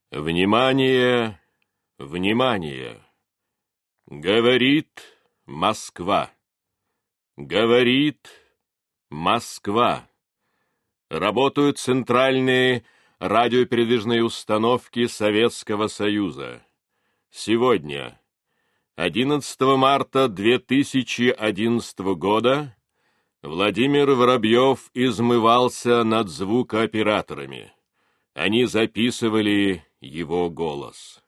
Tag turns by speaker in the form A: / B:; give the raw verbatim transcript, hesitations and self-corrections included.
A: Внимание, внимание! Говорит Москва. Говорит Москва. Работают центральные радиопередвижные установки Советского Союза. Сегодня, одиннадцатого марта две тысячи одиннадцатого года, Владимир Воробьев измывался над звукооператорами. Они записывали его голос.